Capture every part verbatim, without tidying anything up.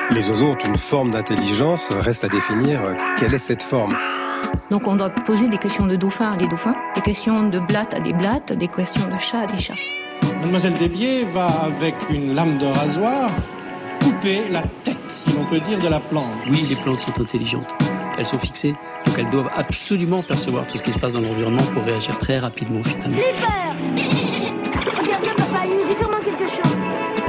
Les oiseaux ont une forme d'intelligence, reste à définir quelle est cette forme. Donc on doit poser des questions de dauphin à des dauphins, des questions de blattes à des blattes, des questions de chats à des chats. Mademoiselle Desbiers va, avec une lame de rasoir, couper la tête, si l'on peut dire, de la plante. Oui, les plantes sont intelligentes. Elles sont fixées, donc elles doivent absolument percevoir tout ce qui se passe dans l'environnement pour réagir très rapidement, finalement. Regarde bien, papa, il nous dit sûrement quelque chose.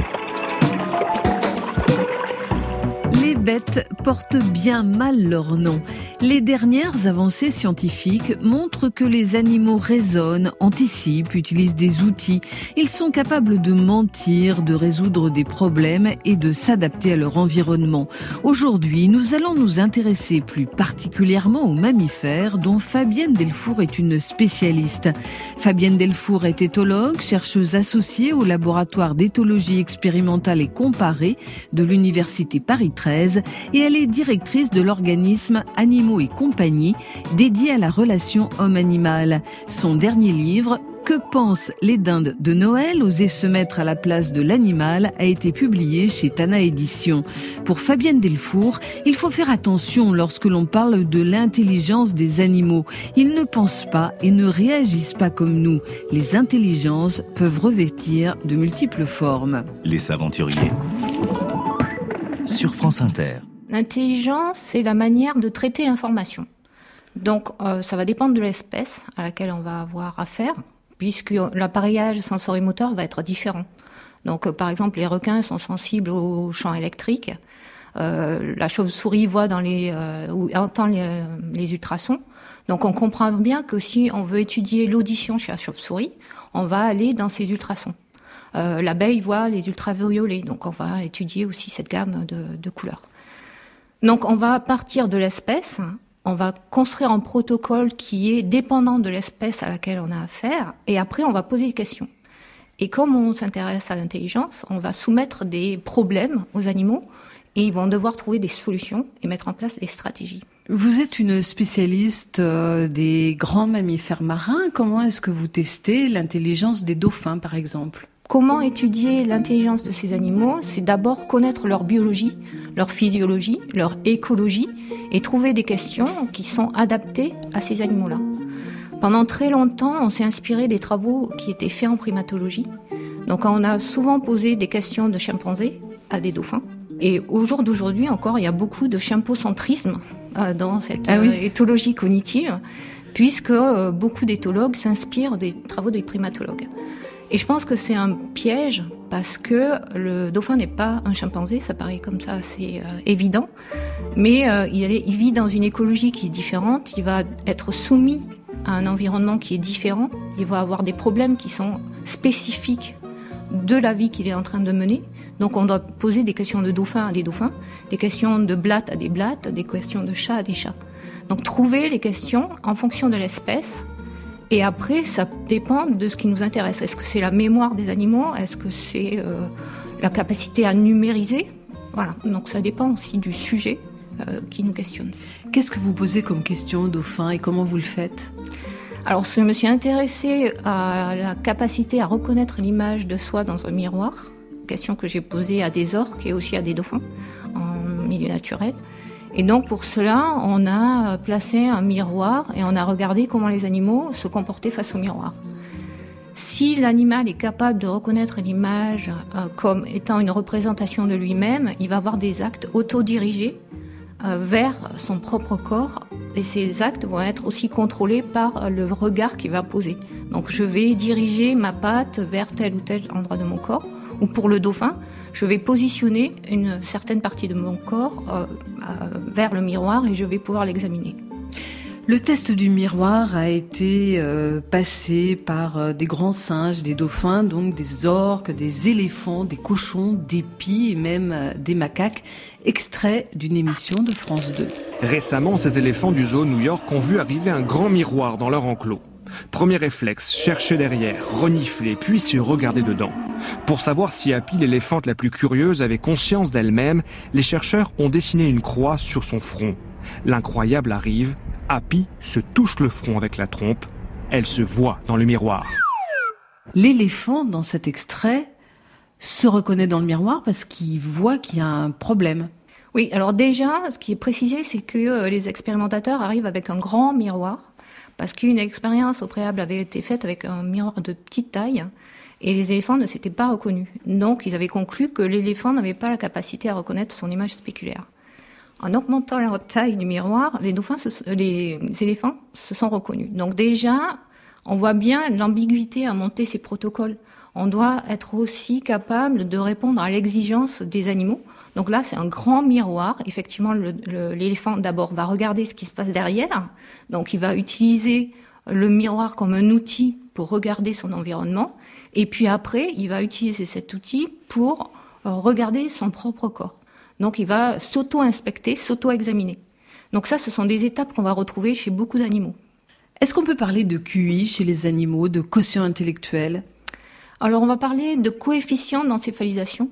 Les bêtes portent bien mal leur nom. Les dernières avancées scientifiques montrent que les animaux raisonnent, anticipent, utilisent des outils. Ils sont capables de mentir, de résoudre des problèmes et de s'adapter à leur environnement. Aujourd'hui, nous allons nous intéresser plus particulièrement aux mammifères dont Fabienne Delfour est une spécialiste. Fabienne Delfour est éthologue, chercheuse associée au laboratoire d'éthologie expérimentale et comparée de l'université Paris treize et elle est directrice de l'organisme Animaux et compagnie dédié à la relation homme-animal. Son dernier livre, Que pensent les dindes de Noël, oser se mettre à la place de l'animal, a été publié chez Tana Éditions. Pour Fabienne Delfour, il faut faire attention lorsque l'on parle de l'intelligence des animaux. Ils ne pensent pas et ne réagissent pas comme nous. Les intelligences peuvent revêtir de multiples formes. Les aventuriers sur France Inter. L'intelligence, c'est la manière de traiter l'information. Donc, euh, ça va dépendre de l'espèce à laquelle on va avoir affaire, puisque l'appareillage sensorimoteur va être différent. Donc, euh, par exemple, les requins sont sensibles aux champs électriques. Euh, la chauve-souris voit dans les euh, ou entend les, les ultrasons. Donc, on comprend bien que si on veut étudier l'audition chez la chauve-souris, on va aller dans ces ultrasons. Euh, l'abeille voit les ultraviolets, donc on va étudier aussi cette gamme de, de couleurs. Donc, on va partir de l'espèce, on va construire un protocole qui est dépendant de l'espèce à laquelle on a affaire, et après, on va poser des questions. Et comme on s'intéresse à l'intelligence, on va soumettre des problèmes aux animaux, et ils vont devoir trouver des solutions et mettre en place des stratégies. Vous êtes une spécialiste des grands mammifères marins. Comment est-ce que vous testez l'intelligence des dauphins, par exemple ? Comment étudier l'intelligence de ces animaux ? C'est d'abord connaître leur biologie, leur physiologie, leur écologie et trouver des questions qui sont adaptées à ces animaux-là. Pendant très longtemps, on s'est inspiré des travaux qui étaient faits en primatologie. Donc on a souvent posé des questions de chimpanzés à des dauphins. Et au jour d'aujourd'hui encore, il y a beaucoup de chimpocentrisme euh, dans cette ah oui. euh, éthologie cognitive, puisque euh, beaucoup d'éthologues s'inspirent des travaux des primatologues. Et je pense que c'est un piège parce que le dauphin n'est pas un chimpanzé, ça paraît comme ça assez euh, évident, mais euh, il, est, il vit dans une écologie qui est différente, il va être soumis à un environnement qui est différent, il va avoir des problèmes qui sont spécifiques de la vie qu'il est en train de mener. Donc on doit poser des questions de dauphin à des dauphins, des questions de blattes à des blattes, des questions de chats à des chats. Donc trouver les questions en fonction de l'espèce. Et après, ça dépend de ce qui nous intéresse. Est-ce que c'est la mémoire des animaux ? Est-ce que c'est euh, la capacité à numériser ? Voilà. Donc ça dépend aussi du sujet euh, qui nous questionne. Qu'est-ce que vous posez comme question aux dauphins et comment vous le faites ? Alors, je me suis intéressée à la capacité à reconnaître l'image de soi dans un miroir. Question que j'ai posée à des orques et aussi à des dauphins en milieu naturel. Et donc, pour cela, on a placé un miroir et on a regardé comment les animaux se comportaient face au miroir. Si l'animal est capable de reconnaître l'image euh, comme étant une représentation de lui-même, il va avoir des actes autodirigés euh, vers son propre corps. Et ces actes vont être aussi contrôlés par le regard qu'il va poser. Donc, je vais diriger ma patte vers tel ou tel endroit de mon corps. Ou pour le dauphin, je vais positionner une certaine partie de mon corps euh, euh, vers le miroir et je vais pouvoir l'examiner. Le test du miroir a été euh, passé par euh, des grands singes, des dauphins, donc des orques, des éléphants, des cochons, des pies et même euh, des macaques, extrait d'une émission de France deux. Récemment, ces éléphants du zoo New York ont vu arriver un grand miroir dans leur enclos. Premier réflexe, chercher derrière, renifler, puis se regarder dedans. Pour savoir si Happy, l'éléphante la plus curieuse, avait conscience d'elle-même, les chercheurs ont dessiné une croix sur son front. L'incroyable arrive, Happy se touche le front avec la trompe, elle se voit dans le miroir. L'éléphant, dans cet extrait, se reconnaît dans le miroir parce qu'il voit qu'il y a un problème. Oui, alors déjà, ce qui est précisé, c'est que euh, les expérimentateurs arrivent avec un grand miroir, parce qu'une expérience au préalable avait été faite avec un miroir de petite taille, et les éléphants ne s'étaient pas reconnus. Donc, ils avaient conclu que l'éléphant n'avait pas la capacité à reconnaître son image spéculaire. En augmentant la taille du miroir, les, dauphins se, les éléphants se sont reconnus. Donc déjà, on voit bien l'ambiguïté à monter ces protocoles. On doit être aussi capable de répondre à l'exigence des animaux. Donc là, c'est un grand miroir. Effectivement, le, le, l'éléphant, d'abord, va regarder ce qui se passe derrière. Donc, il va utiliser le miroir comme un outil pour regarder son environnement. Et puis après, il va utiliser cet outil pour regarder son propre corps. Donc, il va s'auto-inspecter, s'auto-examiner. Donc ça, ce sont des étapes qu'on va retrouver chez beaucoup d'animaux. Est-ce qu'on peut parler de Q I chez les animaux, de quotient intellectuel ? Alors, on va parler de coefficient d'encéphalisation,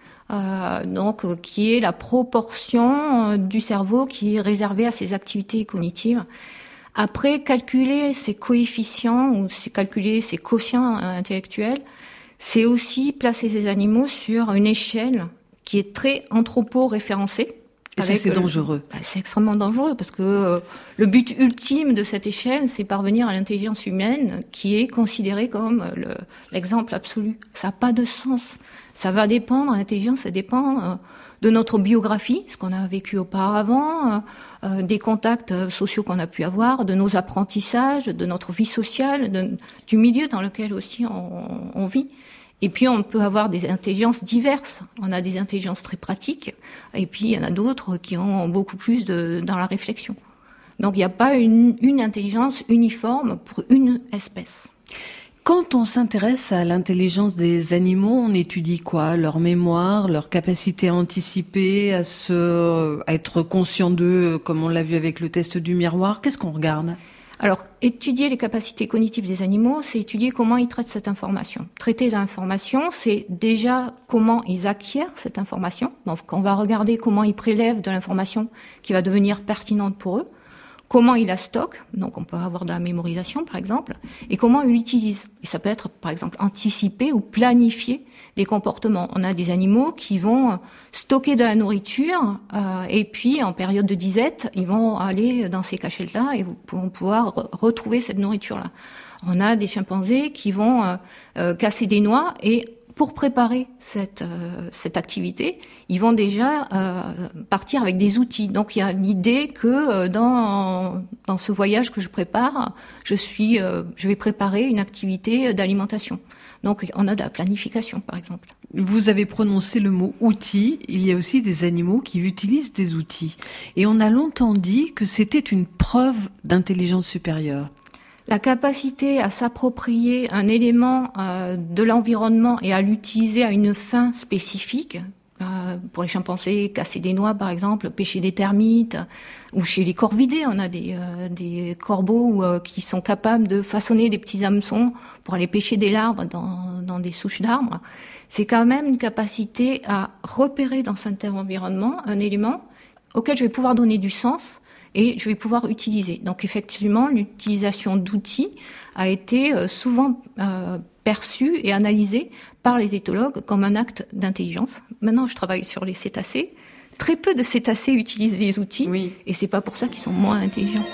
euh, donc euh, qui est la proportion euh, du cerveau qui est réservée à ces activités cognitives. Après, calculer ces coefficients ou calculer ces quotients euh, intellectuels, c'est aussi placer ces animaux sur une échelle qui est très anthropo-référencée. Et ça, c'est dangereux. Bah, c'est extrêmement dangereux parce que euh, le but ultime de cette échelle, c'est parvenir à l'intelligence humaine qui est considérée comme le, l'exemple absolu. Ça n'a pas de sens. Ça va dépendre, l'intelligence, ça dépend euh, de notre biographie, ce qu'on a vécu auparavant, euh, euh, des contacts sociaux qu'on a pu avoir, de nos apprentissages, de notre vie sociale, de, du milieu dans lequel aussi on, on vit. Et puis, on peut avoir des intelligences diverses. On a des intelligences très pratiques, et puis il y en a d'autres qui ont beaucoup plus de, dans la réflexion. Donc, il n'y a pas une, une intelligence uniforme pour une espèce. Quand on s'intéresse à l'intelligence des animaux, on étudie quoi ? Leur mémoire, leur capacité à anticiper, à, se, à être conscient d'eux, comme on l'a vu avec le test du miroir. Qu'est-ce qu'on regarde ? Alors, étudier les capacités cognitives des animaux, c'est étudier comment ils traitent cette information. Traiter l'information, c'est déjà comment ils acquièrent cette information. Donc, on va regarder comment ils prélèvent de l'information qui va devenir pertinente pour eux, comment ils la stockent, donc on peut avoir de la mémorisation par exemple, et comment ils l'utilisent. Et ça peut être par exemple anticiper ou planifier des comportements. On a des animaux qui vont stocker de la nourriture euh, et puis en période de disette, ils vont aller dans ces cachettes-là et vont pouvoir re- retrouver cette nourriture-là. On a des chimpanzés qui vont euh, euh, casser des noix et pour préparer cette euh, cette activité, ils vont déjà euh, partir avec des outils. Donc il y a l'idée que euh, dans dans ce voyage que je prépare, je suis euh, je vais préparer une activité d'alimentation. Donc on a de la planification par exemple. Vous avez prononcé le mot outil, il y a aussi des animaux qui utilisent des outils. Et on a longtemps dit que c'était une preuve d'intelligence supérieure. La capacité à s'approprier un élément euh, de l'environnement et à l'utiliser à une fin spécifique, euh, pour les chimpanzés, casser des noix par exemple, pêcher des termites, ou chez les corvidés, on a des, euh, des corbeaux euh, qui sont capables de façonner des petits hameçons pour aller pêcher des larves dans, dans des souches d'arbres. C'est quand même une capacité à repérer dans cet environnement un élément auquel je vais pouvoir donner du sens, et je vais pouvoir utiliser. Donc effectivement, l'utilisation d'outils a été souvent euh, perçue et analysée par les éthologues comme un acte d'intelligence. Maintenant, je travaille sur les cétacés. Très peu de cétacés utilisent les outils, oui. Et c'est pas pour ça qu'ils sont moins intelligents.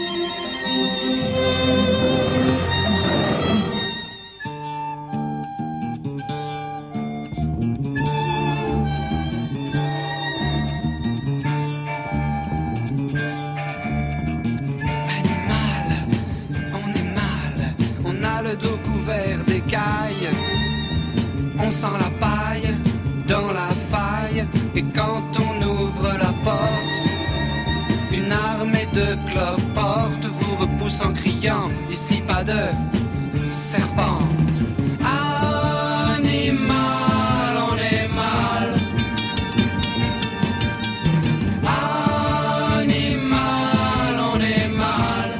Dos couvert d'écailles, on sent la paille dans la faille, et quand on ouvre la porte, une armée de cloportes vous repousse en criant, ici pas de serpent. Animal, on est mal. Animal, on est mal.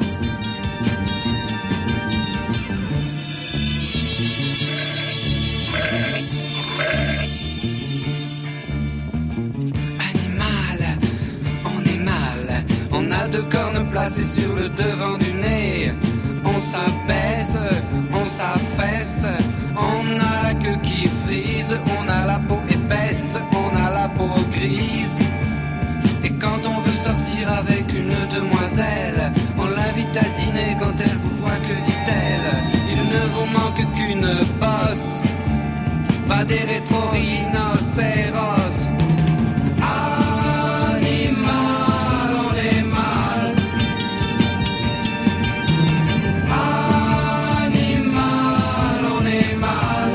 Deux cornes placées sur le devant du nez. On s'abaisse, on s'affaisse. On a la queue qui frise, on a la peau épaisse, on a la peau grise. sortir avec une demoiselle. On l'invite à dîner quand elle vous voit, que dit-elle? Il ne vous manque qu'une bosse. Va des rétro-rhinocéros. Animal, on est mal. Animal, on est mal.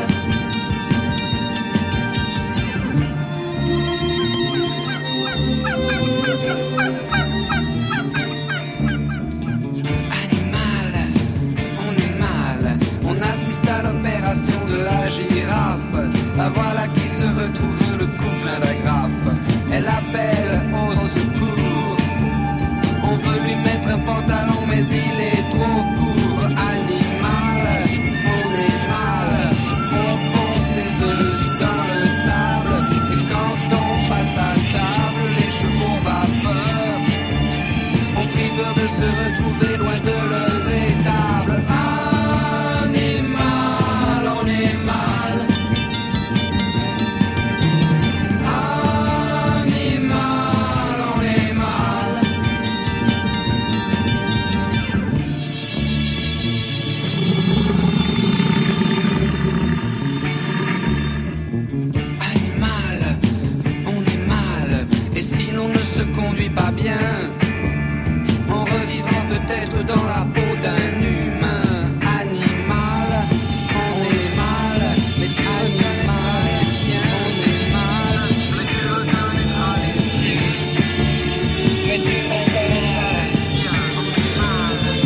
Animal, on est mal. On assiste à l'opération de la girafe. La voilà qui se retrouve le cou plein d'agrafes. Elle appelle au secours. On veut lui mettre un pantalon mais il est trop court. Animal, on est mal. On pond ses œufs dans le sable. Et quand on passe à table, les chevaux vapeur. On prie peur de se retrouver loin de leur étable. Animal, on est mal. Se conduit pas bien, en revivant peut-être dans la peau d'un humain. Animal, on est mal, mais tu reconnaîtras les siens. On est mal, mais tu reconnaîtras les siens. Mais tu reconnaîtras les siens. On est mal, on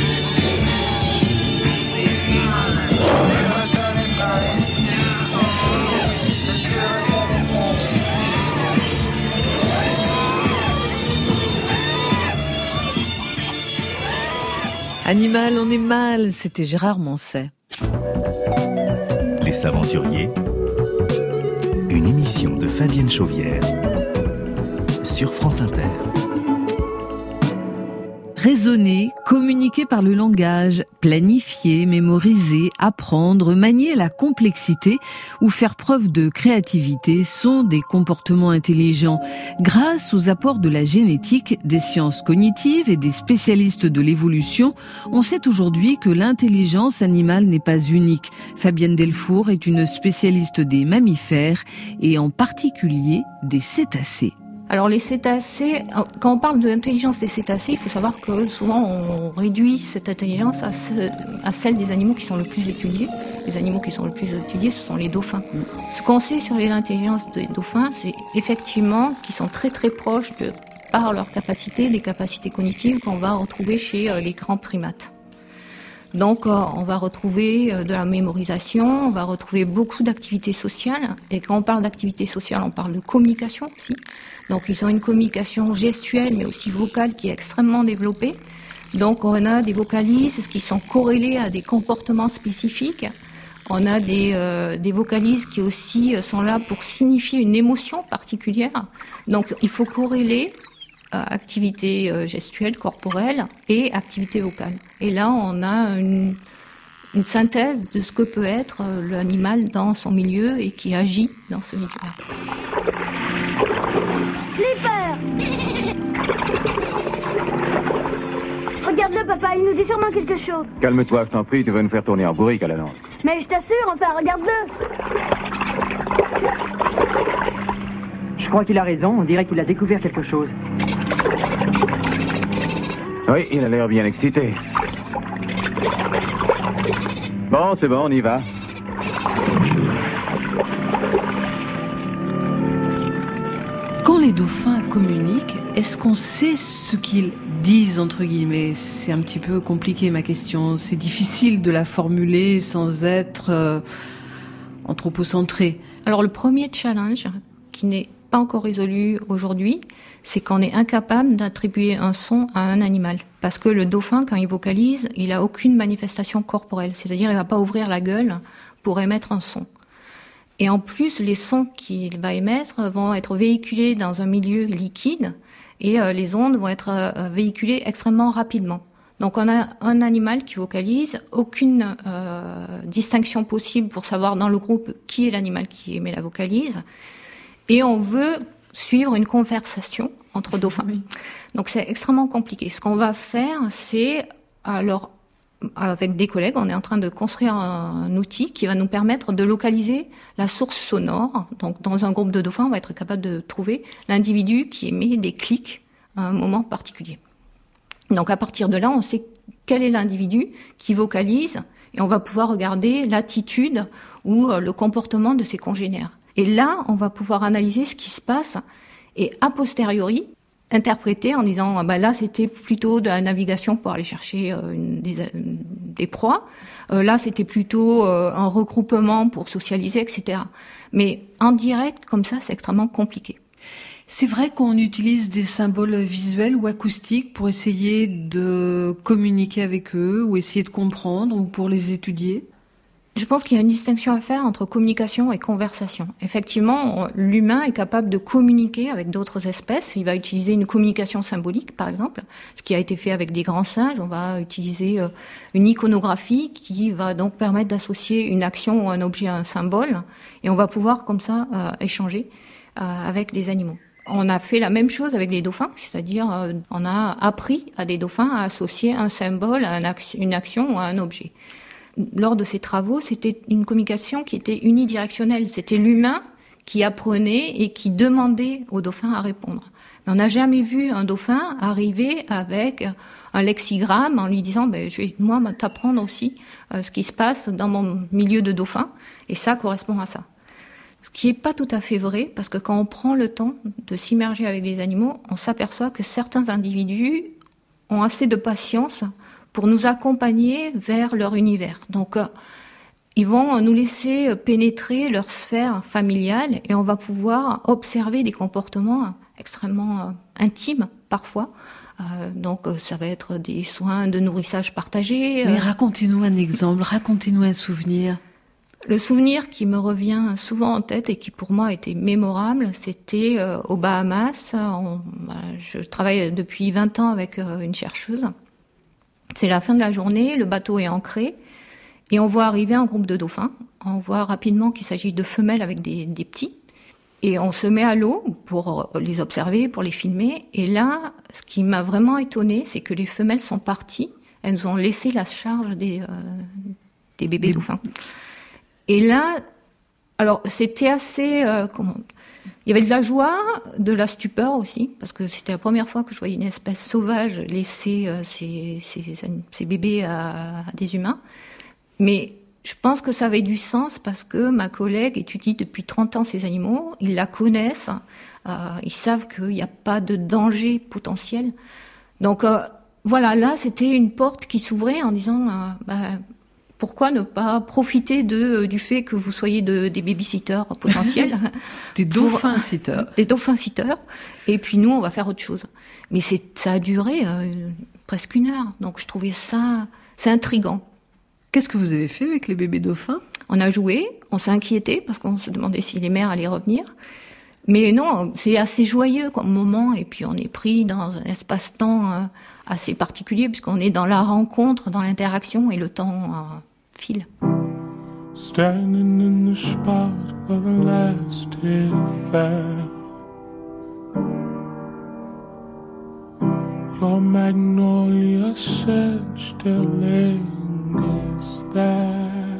est mal, tu reconnaîtras les siens. Mais tu reconnaîtras les siens. Animal, on est mal, c'était Gérard Manset. Les Aventuriers, une émission de Fabienne Chauvière sur France Inter. Raisonner, communiquer par le langage, planifier, mémoriser, apprendre, manier la complexité ou faire preuve de créativité sont des comportements intelligents. Grâce aux apports de la génétique, des sciences cognitives et des spécialistes de l'évolution, on sait aujourd'hui que l'intelligence animale n'est pas unique. Fabienne Delfour est une spécialiste des mammifères et en particulier des cétacés. Alors les cétacés, quand on parle de l'intelligence des cétacés, il faut savoir que souvent on réduit cette intelligence à, ce, à celle des animaux qui sont le plus étudiés. Les animaux qui sont le plus étudiés, ce sont les dauphins. Ce qu'on sait sur l'intelligence des dauphins, c'est effectivement qu'ils sont très très proches de, par leur capacité, des capacités cognitives qu'on va retrouver chez les grands primates. Donc, euh, on va retrouver euh, de la mémorisation, on va retrouver beaucoup d'activités sociales. Et quand on parle d'activités sociales, on parle de communication aussi. Donc, ils ont une communication gestuelle, mais aussi vocale, qui est extrêmement développée. Donc, on a des vocalises qui sont corrélées à des comportements spécifiques. On a des, euh, des vocalises qui aussi sont là pour signifier une émotion particulière. Donc, il faut corréler activité gestuelle, corporelle et activité vocale. Et là, on a une, une synthèse de ce que peut être l'animal dans son milieu et qui agit dans ce milieu-là. Flipper! Regarde-le, papa, il nous dit sûrement quelque chose. Calme-toi, je t'en prie, tu vas nous faire tourner en bourrique à la lance. Mais je t'assure, enfin, regarde-le. Je crois qu'il a raison, on dirait qu'il a découvert quelque chose. Oui, il a l'air bien excité. Bon, c'est bon, on y va. Quand les dauphins communiquent, est-ce qu'on sait ce qu'ils disent, entre guillemets? C'est un petit peu compliqué, ma question. C'est difficile de la formuler sans être euh, anthropocentré. Alors, le premier challenge, qui n'est pas encore résolu aujourd'hui, c'est qu'on est incapable d'attribuer un son à un animal. Parce que le dauphin, quand il vocalise, il n'a aucune manifestation corporelle. C'est-à-dire, il ne va pas ouvrir la gueule pour émettre un son. Et en plus, les sons qu'il va émettre vont être véhiculés dans un milieu liquide et euh, les ondes vont être euh, véhiculées extrêmement rapidement. Donc on a un animal qui vocalise, aucune euh, distinction possible pour savoir dans le groupe qui est l'animal qui émet la vocalise. Et on veut suivre une conversation entre dauphins. Oui. Donc c'est extrêmement compliqué. Ce qu'on va faire, c'est, alors, avec des collègues, on est en train de construire un, un outil qui va nous permettre de localiser la source sonore. Donc dans un groupe de dauphins, on va être capable de trouver l'individu qui émet des clics à un moment particulier. Donc à partir de là, on sait quel est l'individu qui vocalise et on va pouvoir regarder l'attitude ou le comportement de ses congénères. Et là, on va pouvoir analyser ce qui se passe et a posteriori interpréter en disant ah ben là c'était plutôt de la navigation pour aller chercher euh, une, des, des proies, euh, là c'était plutôt euh, un regroupement pour socialiser, et cetera. Mais en direct comme ça c'est extrêmement compliqué. C'est vrai qu'on utilise des symboles visuels ou acoustiques pour essayer de communiquer avec eux ou essayer de comprendre ou pour les étudier. Je pense qu'il y a une distinction à faire entre communication et conversation. Effectivement, l'humain est capable de communiquer avec d'autres espèces. Il va utiliser une communication symbolique, par exemple, ce qui a été fait avec des grands singes. On va utiliser une iconographie qui va donc permettre d'associer une action ou un objet à un symbole. Et on va pouvoir, comme ça, euh, échanger euh, avec les animaux. On a fait la même chose avec les dauphins, c'est-à-dire euh, on a appris à des dauphins à associer un symbole à un action, une action ou à un objet. Lors de ces travaux, c'était une communication qui était unidirectionnelle. C'était l'humain qui apprenait et qui demandait au dauphin à répondre. Mais on n'a jamais vu un dauphin arriver avec un lexigramme en lui disant ben, « je vais moi t'apprendre aussi euh, ce qui se passe dans mon milieu de dauphin » et ça correspond à ça. Ce qui n'est pas tout à fait vrai, parce que quand on prend le temps de s'immerger avec les animaux, on s'aperçoit que certains individus ont assez de patience pour nous accompagner vers leur univers. Donc, euh, ils vont nous laisser pénétrer leur sphère familiale et on va pouvoir observer des comportements extrêmement euh, intimes, parfois. Euh, donc, euh, ça va être des soins de nourrissage partagés. Mais euh... racontez-nous un exemple, racontez-nous un souvenir. Le souvenir qui me revient souvent en tête et qui pour moi était mémorable, c'était euh, aux Bahamas. On, je travaille depuis vingt ans avec euh, une chercheuse. C'est la fin de la journée, le bateau est ancré et on voit arriver un groupe de dauphins. On voit rapidement qu'il s'agit de femelles avec des, des petits. Et on se met à l'eau pour les observer, pour les filmer. Et là, ce qui m'a vraiment étonnée, c'est que les femelles sont parties. Elles nous ont laissé la charge des, euh, des bébés des... dauphins. Et là, alors c'était assez... Euh, comment... Il y avait de la joie, de la stupeur aussi, parce que c'était la première fois que je voyais une espèce sauvage laisser euh, ses, ses, ses bébés à, à des humains. Mais je pense que ça avait du sens parce que ma collègue étudie depuis trente ans ces animaux, ils la connaissent, euh, ils savent qu'il n'y a pas de danger potentiel. Donc euh, voilà, là c'était une porte qui s'ouvrait en disant... Euh, bah, pourquoi ne pas profiter de, du fait que vous soyez de, des babysitters potentiels Des dauphins-sitters. Des dauphins-sitters. Et puis nous, on va faire autre chose. Mais c'est, ça a duré euh, presque une heure. Donc je trouvais ça... C'est intriguant. Qu'est-ce que vous avez fait avec les bébés dauphins ? On a joué, on s'est inquiété parce qu'on se demandait si les mères allaient revenir. Mais non, c'est assez joyeux comme moment. Et puis on est pris dans un espace-temps euh, assez particulier puisqu'on est dans la rencontre, dans l'interaction et le temps... Euh, file. Standing in the spot where the last tear fell, your magnolia scent still lingers there.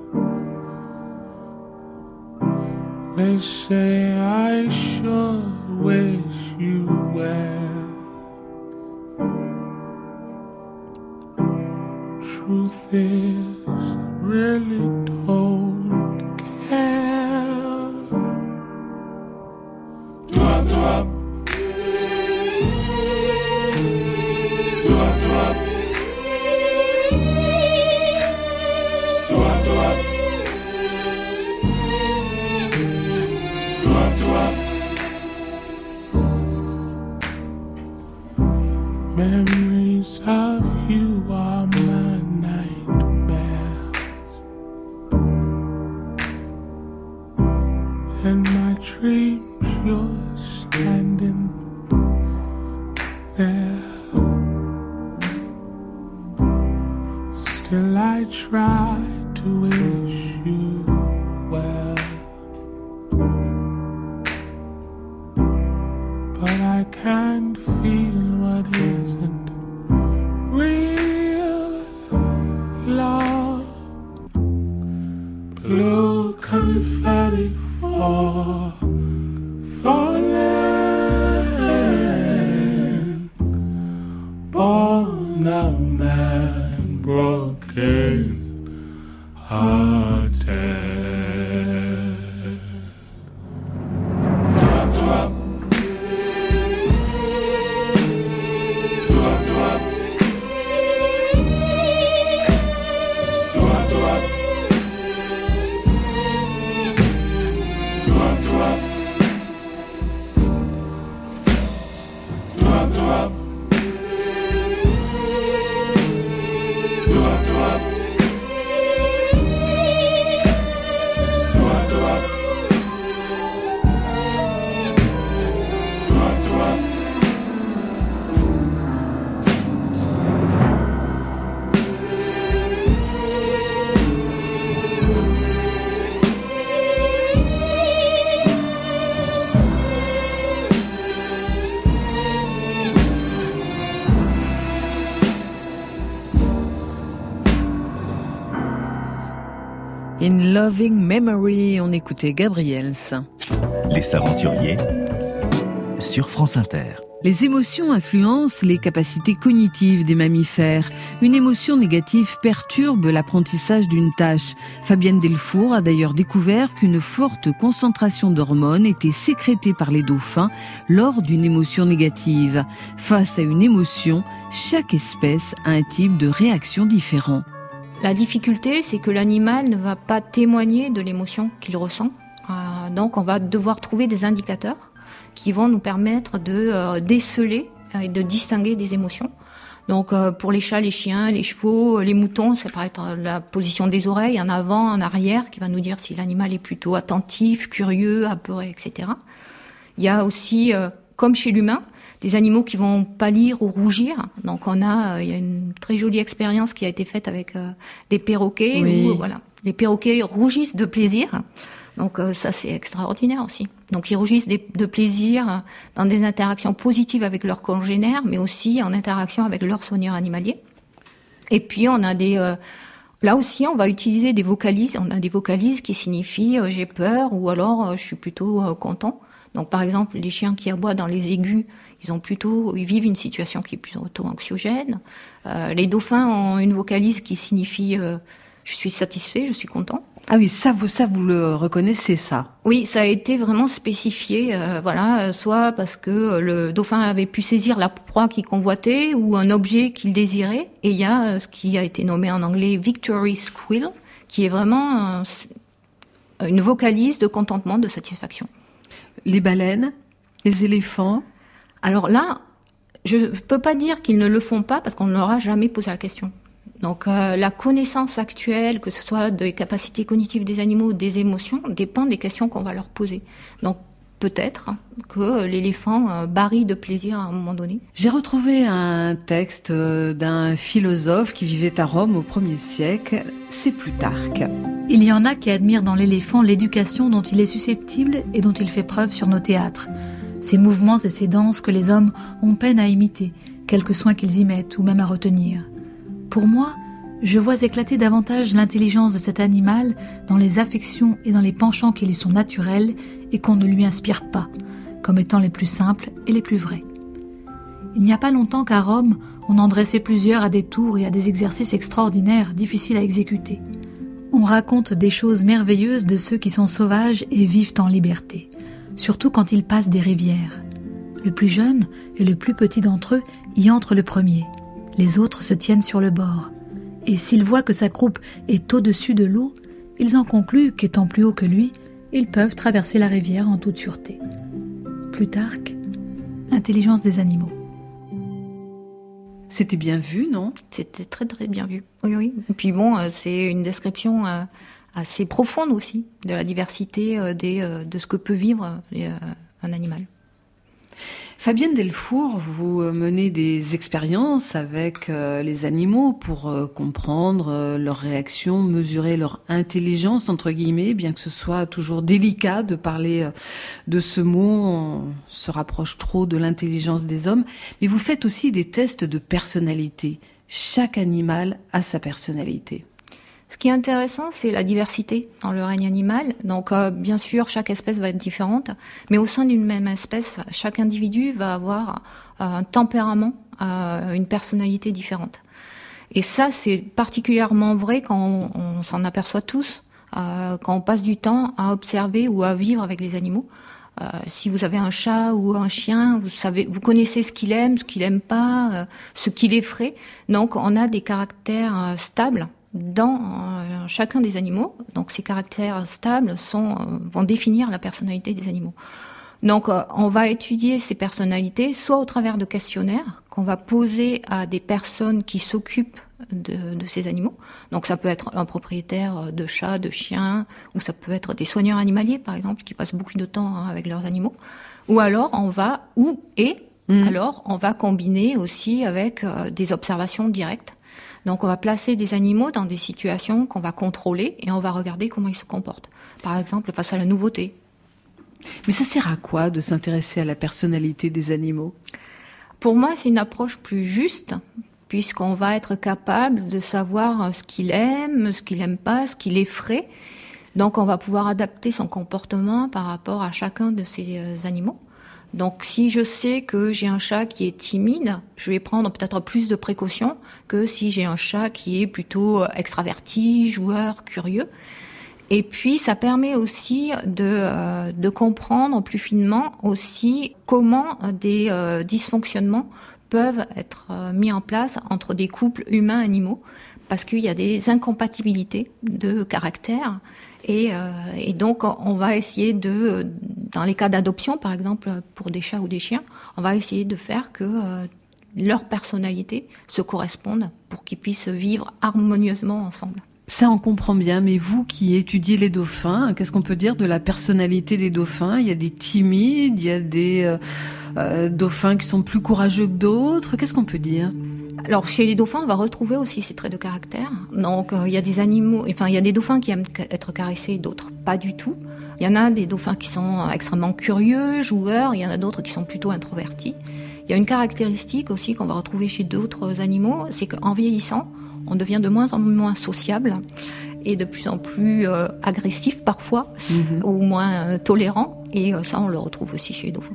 They say I sure wish you well. Truth is, really don't care. Drop, drop. Drop, drop. Drop, drop. Drop, drop. Memories of you are my nightmares, and my dreams you're standing there. Still I try to wish you well. but I can't feel what isn't real love. Blue confetti fall, falling. Born a man, broken hearted. In Loving Memory, on écoutait Gabriels. Les Aventuriers sur France Inter. Les émotions influencent les capacités cognitives des mammifères. Une émotion négative perturbe l'apprentissage d'une tâche. Fabienne Delfour a d'ailleurs découvert qu'une forte concentration d'hormones était sécrétée par les dauphins lors d'une émotion négative. Face à une émotion, chaque espèce a un type de réaction différent. La difficulté, c'est que l'animal ne va pas témoigner de l'émotion qu'il ressent. Euh, donc, on va devoir trouver des indicateurs qui vont nous permettre de euh, déceler et de distinguer des émotions. Donc, euh, pour les chats, les chiens, les chevaux, les moutons, ça peut être la position des oreilles, en avant, en arrière, qui va nous dire si l'animal est plutôt attentif, curieux, apeuré, et cetera. Il y a aussi, euh, comme chez l'humain, des animaux qui vont pâlir ou rougir. Donc on a, euh, il y a une très jolie expérience qui a été faite avec euh, des perroquets oui. où voilà, les perroquets rougissent de plaisir. Donc euh, ça c'est extraordinaire aussi. Donc ils rougissent des, de plaisir dans des interactions positives avec leurs congénères, mais aussi en interaction avec leurs soigneurs animaliers. Et puis on a des euh, là aussi, on va utiliser des vocalises. On a des vocalises qui signifient euh, j'ai peur ou alors euh, je suis plutôt euh, content. Donc, par exemple, les chiens qui aboient dans les aigus, ils ont plutôt, ils vivent une situation qui est plutôt anxiogène. Euh, les dauphins ont une vocalise qui signifie euh, je suis satisfait, je suis content. Ah oui, ça vous, ça vous le reconnaissez, ça? Oui, ça a été vraiment spécifié, euh, voilà, soit parce que le dauphin avait pu saisir la proie qu'il convoitait ou un objet qu'il désirait. Et il y a euh, ce qui a été nommé en anglais victory squeal, qui est vraiment euh, une vocalise de contentement, de satisfaction. Les baleines, les éléphants. Alors là, je ne peux pas dire qu'ils ne le font pas parce qu'on ne leur a jamais posé la question. Donc euh, la connaissance actuelle, que ce soit des capacités cognitives des animaux ou des émotions, dépend des questions qu'on va leur poser. Donc peut-être que l'éléphant euh, barille de plaisir à un moment donné. J'ai retrouvé un texte d'un philosophe qui vivait à Rome au premier siècle, c'est Plutarque. Il y en a qui admirent dans l'éléphant l'éducation dont il est susceptible et dont il fait preuve sur nos théâtres. Ces mouvements et ces danses que les hommes ont peine à imiter, quelque soin qu'ils y mettent ou même à retenir. Pour moi, je vois éclater davantage l'intelligence de cet animal dans les affections et dans les penchants qui lui sont naturels et qu'on ne lui inspire pas, comme étant les plus simples et les plus vrais. Il n'y a pas longtemps qu'à Rome, on en dressait plusieurs à des tours et à des exercices extraordinaires, difficiles à exécuter. On raconte des choses merveilleuses de ceux qui sont sauvages et vivent en liberté, surtout quand ils passent des rivières. Le plus jeune et le plus petit d'entre eux y entrent le premier. Les autres se tiennent sur le bord. Et s'ils voient que sa croupe est au-dessus de l'eau, ils en concluent qu'étant plus haut que lui, ils peuvent traverser la rivière en toute sûreté. Plutarque, Intelligence des animaux. C'était bien vu, non? C'était très très bien vu. Oui, oui. Et puis bon, euh, c'est une description euh, assez profonde aussi de la diversité euh, des, euh, de ce que peut vivre euh, un animal. Fabienne Delfour, vous menez des expériences avec euh, les animaux pour euh, comprendre euh, leurs réactions, mesurer leur intelligence, entre guillemets, bien que ce soit toujours délicat de parler euh, de ce mot, on se rapproche trop de l'intelligence des hommes. Mais vous faites aussi des tests de personnalité. Chaque animal a sa personnalité. Ce qui est intéressant, c'est la diversité dans le règne animal. Donc, euh, bien sûr, chaque espèce va être différente, mais au sein d'une même espèce, chaque individu va avoir euh, un tempérament, euh, une personnalité différente. Et ça, c'est particulièrement vrai quand on, on s'en aperçoit tous, euh, quand on passe du temps à observer ou à vivre avec les animaux. Euh, si vous avez un chat ou un chien, vous savez, vous connaissez ce qu'il aime, ce qu'il aime pas, euh, ce qui l'effraie. Donc, on a des caractères euh, stables dans euh, chacun des animaux. Donc ces caractères stables sont, euh, vont définir la personnalité des animaux. Donc euh, on va étudier ces personnalités soit au travers de questionnaires qu'on va poser à des personnes qui s'occupent de, de ces animaux. Donc ça peut être un propriétaire de chat, de chien, ou ça peut être des soigneurs animaliers par exemple qui passent beaucoup de temps hein, avec leurs animaux. Ou alors on va, ou et mmh. alors on va combiner aussi avec euh, des observations directes. Donc on va placer des animaux dans des situations qu'on va contrôler et on va regarder comment ils se comportent. Par exemple, face à la nouveauté. Mais ça sert à quoi de s'intéresser à la personnalité des animaux ? Pour moi, c'est une approche plus juste, puisqu'on va être capable de savoir ce qu'il aime, ce qu'il aime pas, ce qui l'effraie. Donc on va pouvoir adapter son comportement par rapport à chacun de ces animaux. Donc si je sais que j'ai un chat qui est timide, je vais prendre peut-être plus de précautions que si j'ai un chat qui est plutôt extraverti, joueur, curieux. Et puis ça permet aussi de, euh, de comprendre plus finement aussi comment des euh, dysfonctionnements peuvent être euh, mis en place entre des couples humains-animaux, parce qu'il y a des incompatibilités de caractère. Et, euh, et donc, on va essayer de, dans les cas d'adoption, par exemple, pour des chats ou des chiens, on va essayer de faire que euh, leur personnalité se corresponde pour qu'ils puissent vivre harmonieusement ensemble. Ça, on comprend bien, mais vous qui étudiez les dauphins, qu'est-ce qu'on peut dire de la personnalité des dauphins ? Il y a des timides, il y a des euh, euh, dauphins qui sont plus courageux que d'autres. Qu'est-ce qu'on peut dire ? Alors, chez les dauphins, on va retrouver aussi ces traits de caractère. Donc, euh, il y a des animaux, enfin, il y a des dauphins qui aiment être caressés, d'autres pas du tout. Il y en a des dauphins qui sont extrêmement curieux, joueurs, il y en a d'autres qui sont plutôt introvertis. Il y a une caractéristique aussi qu'on va retrouver chez d'autres animaux, c'est qu'en vieillissant, on devient de moins en moins sociable et de plus en plus euh, agressif parfois, mmh. ou moins euh, tolérant. Et euh, ça, on le retrouve aussi chez les dauphins.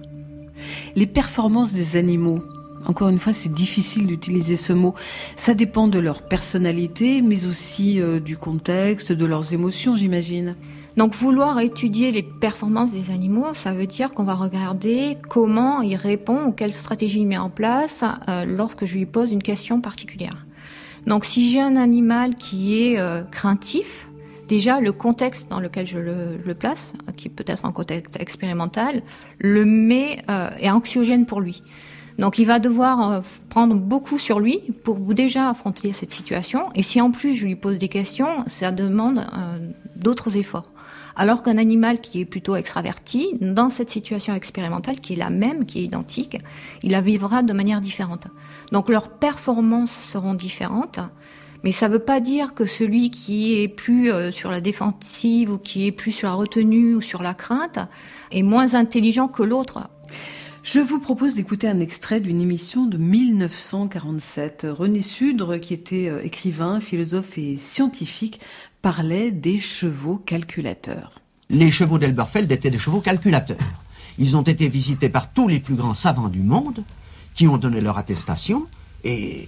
Les performances des animaux, encore une fois, c'est difficile d'utiliser ce mot. Ça dépend de leur personnalité, mais aussi euh, du contexte, de leurs émotions, j'imagine. Donc, vouloir étudier les performances des animaux, ça veut dire qu'on va regarder comment il répond ou quelle stratégie il met en place euh, lorsque je lui pose une question particulière. Donc, si j'ai un animal qui est euh, craintif, déjà le contexte dans lequel je le, le place, qui peut être un contexte expérimental, le met euh, est anxiogène pour lui. Donc, il va devoir euh, prendre beaucoup sur lui pour déjà affronter cette situation. Et si en plus je lui pose des questions, ça demande euh, d'autres efforts. Alors qu'un animal qui est plutôt extraverti, dans cette situation expérimentale, qui est la même, qui est identique, il la vivra de manière différente. Donc leurs performances seront différentes, mais ça ne veut pas dire que celui qui est plus euh, sur la défensive ou qui est plus sur la retenue ou sur la crainte est moins intelligent que l'autre. Je vous propose d'écouter un extrait d'une émission de mille neuf cent quarante-sept. René Sudre, qui était écrivain, philosophe et scientifique, parlait des chevaux calculateurs. Les chevaux d'Elberfeld étaient des chevaux calculateurs. Ils ont été visités par tous les plus grands savants du monde, qui ont donné leur attestation, et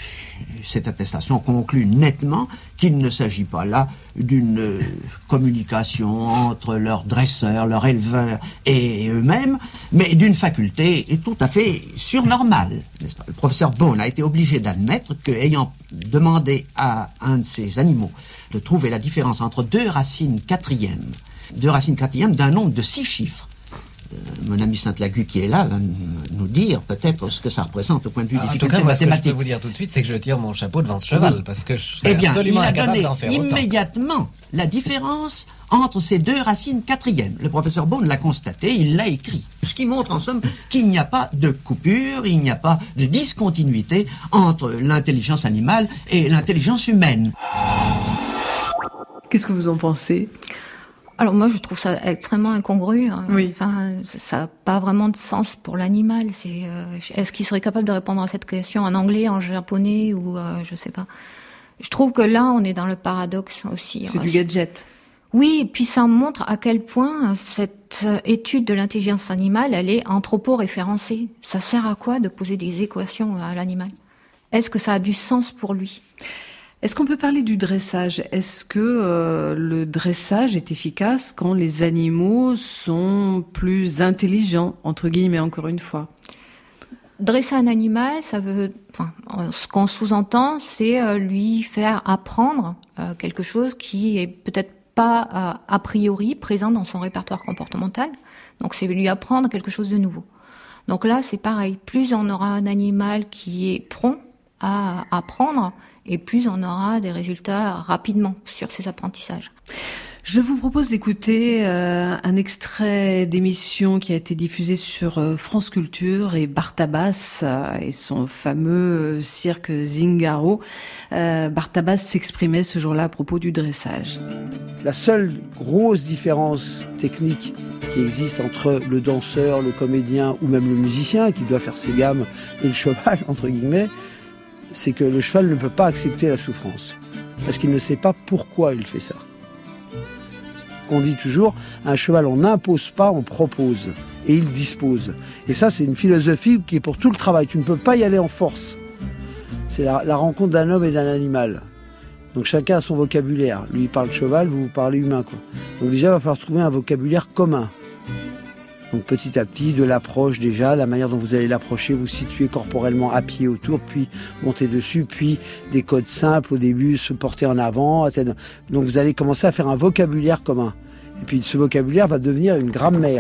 cette attestation conclut nettement qu'il ne s'agit pas là d'une communication entre leurs dresseurs, leurs éleveurs et eux-mêmes, mais d'une faculté tout à fait surnormale, n'est-ce pas ? Le professeur Bone a été obligé d'admettre qu'ayant demandé à un de ces animaux de trouver la différence entre deux racines quatrièmes, deux racines quatrièmes d'un nombre de six chiffres, Euh, mon ami Sainte-Lagu qui est là va nous dire peut-être ce que ça représente au point de vue Ah, difficulté en tout cas, moi, ce que je mathématique. peux vous dire tout de suite, c'est que je tire mon chapeau devant ce cheval, Oui. parce que je serais Eh bien, absolument il a incapable donné d'en faire autant. immédiatement la différence entre ces deux racines quatrièmes. Le professeur Beaune l'a constaté, il l'a écrit. Ce qui montre en somme qu'il n'y a pas de coupure, il n'y a pas de discontinuité entre l'intelligence animale et l'intelligence humaine. Qu'est-ce que vous en pensez ? Alors moi, je trouve ça extrêmement incongru. Oui. Enfin, ça n'a pas vraiment de sens pour l'animal. C'est, euh, est-ce qu'il serait capable de répondre à cette question en anglais, en japonais ou euh, je sais pas. Je trouve que là, on est dans le paradoxe aussi. C'est du gadget. Oui, et puis ça montre à quel point cette étude de l'intelligence animale, elle est anthropo-référencée. Ça sert à quoi de poser des équations à l'animal ? Est-ce que ça a du sens pour lui ? Est-ce qu'on peut parler du dressage ? Est-ce que euh, le dressage est efficace quand les animaux sont plus intelligents, entre guillemets, encore une fois ? Dresser un animal, ça veut, enfin, ce qu'on sous-entend, c'est euh, lui faire apprendre euh, quelque chose qui est peut-être pas euh, a priori présent dans son répertoire comportemental. Donc, c'est lui apprendre quelque chose de nouveau. Donc là, c'est pareil. Plus on aura un animal qui est prompt à apprendre, et plus on aura des résultats rapidement sur ses apprentissages. Je vous propose d'écouter euh, un extrait d'émission qui a été diffusé sur euh, France Culture et Bartabas euh, et son fameux euh, cirque Zingaro. Euh, Bartabas s'exprimait ce jour-là à propos du dressage. La seule grosse différence technique qui existe entre le danseur, le comédien ou même le musicien qui doit faire ses gammes et le cheval, entre guillemets, c'est que le cheval ne peut pas accepter la souffrance parce qu'il ne sait pas pourquoi il fait ça. On dit toujours, un cheval, on n'impose pas, on propose. Et il dispose. Et ça, c'est une philosophie qui est pour tout le travail. Tu ne peux pas y aller en force. C'est la, la rencontre d'un homme et d'un animal. Donc chacun a son vocabulaire. Lui, il parle cheval, vous, vous parlez humain, quoi. Donc déjà, il va falloir trouver un vocabulaire commun. Donc petit à petit, de l'approche déjà, la manière dont vous allez l'approcher, vous situer corporellement à pied autour, puis monter dessus, puis des codes simples au début, se porter en avant. Atteindre. Donc vous allez commencer à faire un vocabulaire commun. Et puis ce vocabulaire va devenir une grammaire.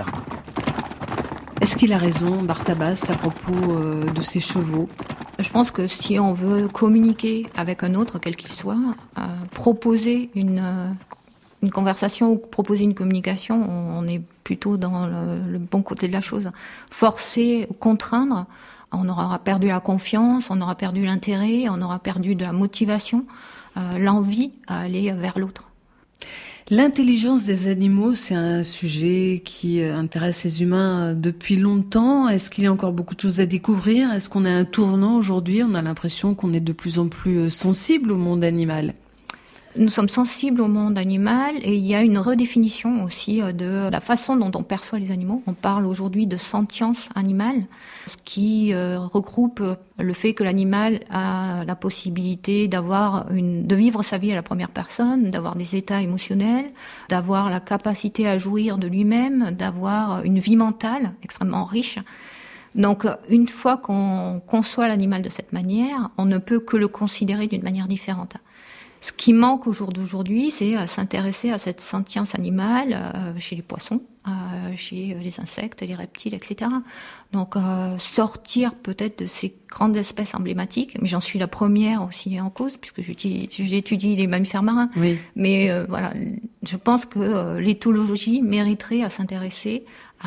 Est-ce qu'il a raison, Bartabas, à propos euh, de ses chevaux ? Je pense que si on veut communiquer avec un autre, quel qu'il soit, euh, proposer une... Euh, une conversation ou proposer une communication, on est plutôt dans le, le bon côté de la chose. Forcer ou contraindre, on aura perdu la confiance, on aura perdu l'intérêt, on aura perdu de la motivation, euh, l'envie à aller vers l'autre. L'intelligence des animaux, c'est un sujet qui intéresse les humains depuis longtemps. Est-ce qu'il y a encore beaucoup de choses à découvrir ? Est-ce qu'on a un tournant aujourd'hui ? On a l'impression qu'on est de plus en plus sensible au monde animal. Nous sommes sensibles au monde animal et il y a une redéfinition aussi de la façon dont on perçoit les animaux. On parle aujourd'hui de sentience animale, ce qui euh, regroupe le fait que l'animal a la possibilité d'avoir une, de vivre sa vie à la première personne, d'avoir des états émotionnels, d'avoir la capacité à jouir de lui-même, d'avoir une vie mentale extrêmement riche. Donc, une fois qu'on conçoit l'animal de cette manière, on ne peut que le considérer d'une manière différente. Ce qui manque au jour d'aujourd'hui, c'est à s'intéresser à cette sentience animale euh, chez les poissons, euh, chez les insectes, les reptiles, et cetera. Donc, euh, sortir peut-être de ces grandes espèces emblématiques, mais j'en suis la première aussi en cause, puisque j'étudie les mammifères marins. Oui. Mais euh, voilà, je pense que euh, l'éthologie mériterait à s'intéresser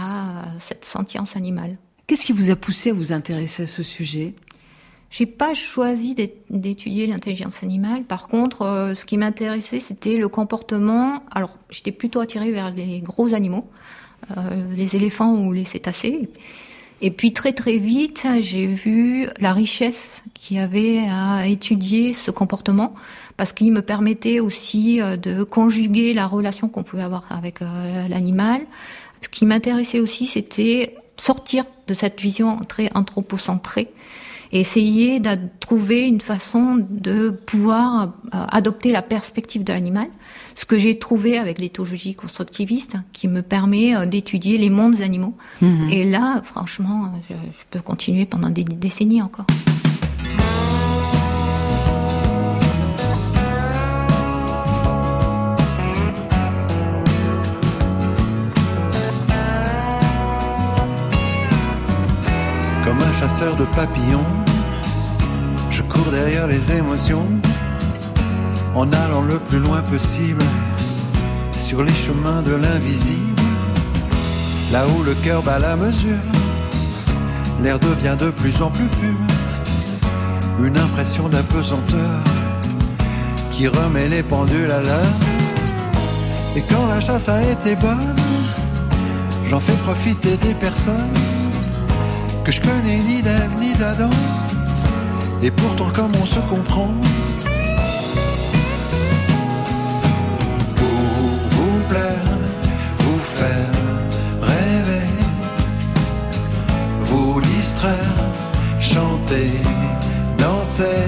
à cette sentience animale. Qu'est-ce qui vous a poussé à vous intéresser à ce sujet ? J'ai pas choisi d'étudier l'intelligence animale. Par contre, euh, ce qui m'intéressait, c'était le comportement. Alors, j'étais plutôt attirée vers les gros animaux, euh, les éléphants ou les cétacés. Et puis, très très vite, j'ai vu la richesse qu'il y avait à étudier ce comportement, parce qu'il me permettait aussi euh, de conjuguer la relation qu'on pouvait avoir avec euh, l'animal. Ce qui m'intéressait aussi, c'était sortir de cette vision très anthropocentrée et essayer de trouver une façon de pouvoir euh, adopter la perspective de l'animal, ce que j'ai trouvé avec l'éthologie constructiviste, qui me permet euh, d'étudier les mondes animaux. Mmh. Et là, franchement, je, je peux continuer pendant des décennies encore. Comme un chasseur de papillons, je cours derrière les émotions, en allant le plus loin possible, sur les chemins de l'invisible, là où le cœur bat la mesure, l'air devient de plus en plus pur, une impression d'apesanteur qui remet les pendules à l'heure. Et quand la chasse a été bonne, j'en fais profiter des personnes que je connais ni d'Ève ni d'Adam. Et pourtant comme on se comprend, pour vous plaire, vous faire rêver, vous distraire, chanter, danser,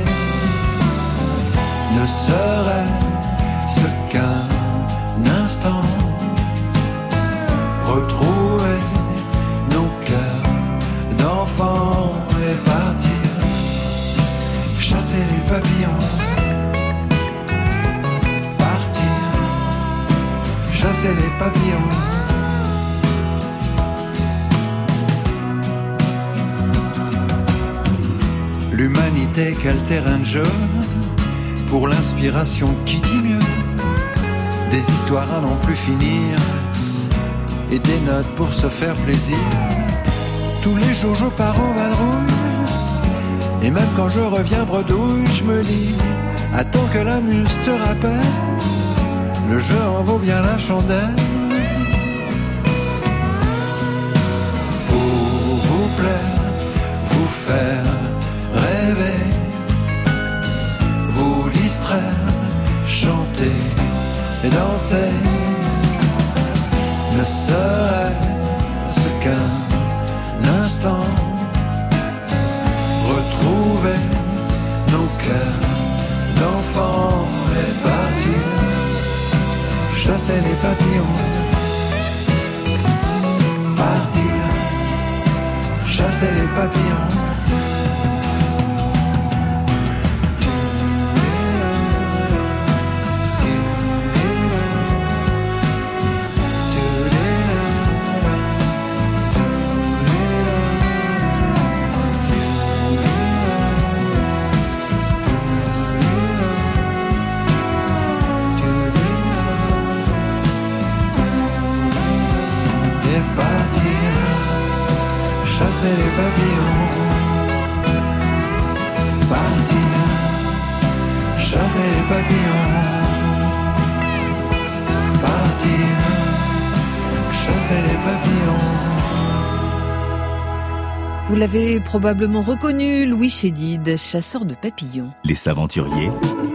ne serait-ce qu'un instant, retrouver nos cœurs d'enfants et partir chasser les papillons, partir chasser les papillons. L'humanité, quel terrain de jeu pour l'inspiration qui dit mieux, des histoires à n'en plus finir et des notes pour se faire plaisir. Tous les jours je pars en vadrouille, et même quand je reviens bredouille, je me dis, attends que la muse te rappelle, le jeu en vaut bien la chandelle. Pour vous plaire, vous faire rêver, vous distraire, chanter et danser, ne serait-ce qu'un instant, retrouver nos cœurs d'enfants et partir chasser les papillons, partir chasser les papillons. Chasser les papillons, partir, chasser les papillons, partir, chasser les papillons. Vous l'avez probablement reconnu, Louis Chédid, chasseur de papillons. Les Aventuriers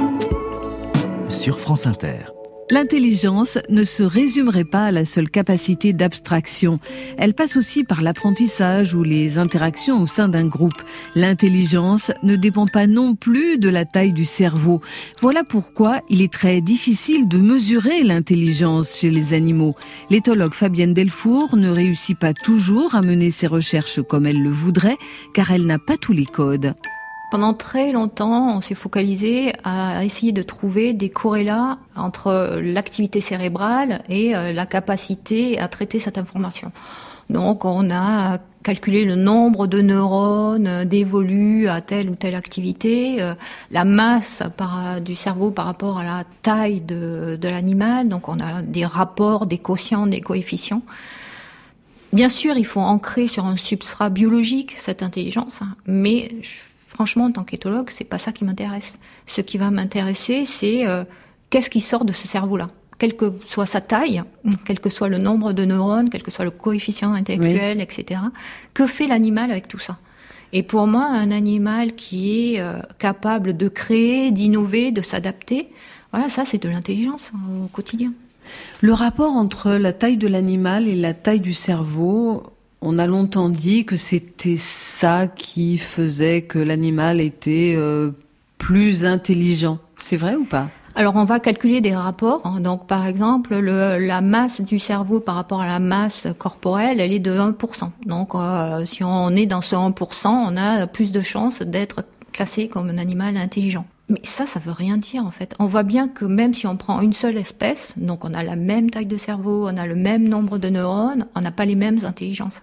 sur France Inter. L'intelligence ne se résumerait pas à la seule capacité d'abstraction. Elle passe aussi par l'apprentissage ou les interactions au sein d'un groupe. L'intelligence ne dépend pas non plus de la taille du cerveau. Voilà pourquoi il est très difficile de mesurer l'intelligence chez les animaux. L'éthologue Fabienne Delfour ne réussit pas toujours à mener ses recherches comme elle le voudrait, car elle n'a pas tous les codes. Pendant très longtemps, on s'est focalisé à essayer de trouver des corrélats entre l'activité cérébrale et la capacité à traiter cette information. Donc, on a calculé le nombre de neurones dévolus à telle ou telle activité, euh, la masse par, du cerveau par rapport à la taille de, de l'animal. Donc, on a des rapports, des quotients, des coefficients. Bien sûr, il faut ancrer sur un substrat biologique cette intelligence, mais je, franchement, en tant qu'éthologue, c'est pas ça qui m'intéresse. Ce qui va m'intéresser, c'est euh, qu'est-ce qui sort de ce cerveau-là, quelle que soit sa taille, quel que soit le nombre de neurones, quel que soit le coefficient intellectuel, oui. et cetera. Que fait l'animal avec tout ça ? Et pour moi, un animal qui est euh, capable de créer, d'innover, de s'adapter, voilà, ça, c'est de l'intelligence euh, au quotidien. Le rapport entre la taille de l'animal et la taille du cerveau, on a longtemps dit que c'était ça qui faisait que l'animal était euh, plus intelligent. C'est vrai ou pas ? Alors, on va calculer des rapports. Donc, par exemple, le, la masse du cerveau par rapport à la masse corporelle, elle est de un pour cent. Donc, euh, si on est dans ce un pour cent, on a plus de chances d'être classé comme un animal intelligent. Mais ça, ça veut rien dire, en fait. On voit bien que même si on prend une seule espèce, donc on a la même taille de cerveau, on a le même nombre de neurones, on n'a pas les mêmes intelligences.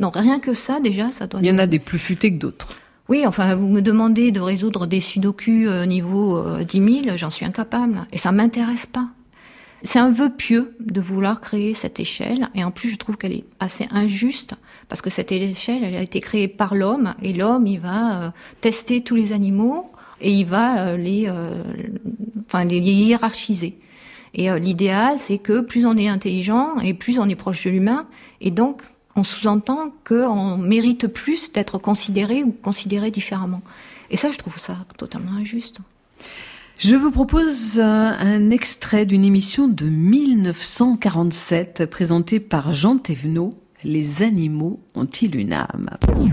Donc rien que ça, déjà, ça doit... Il y en a des plus futés que d'autres. Oui, enfin, vous me demandez de résoudre des sudoku euh, niveau euh, dix mille, j'en suis incapable. Et ça m'intéresse pas. C'est un vœu pieux de vouloir créer cette échelle. Et en plus, je trouve qu'elle est assez injuste, parce que cette échelle, elle a été créée par l'homme. Et l'homme, il va euh, tester tous les animaux et il va euh, les, euh, enfin, les hiérarchiser. Et euh, l'idéal, c'est que plus on est intelligent et plus on est proche de l'humain. Et donc, on sous-entend qu'on mérite plus d'être considéré ou considéré différemment. Et ça, je trouve ça totalement injuste. Je vous propose un extrait d'une émission de mille neuf cent quarante-sept présentée par Jean Thévenot. Les animaux ont-ils une âme ?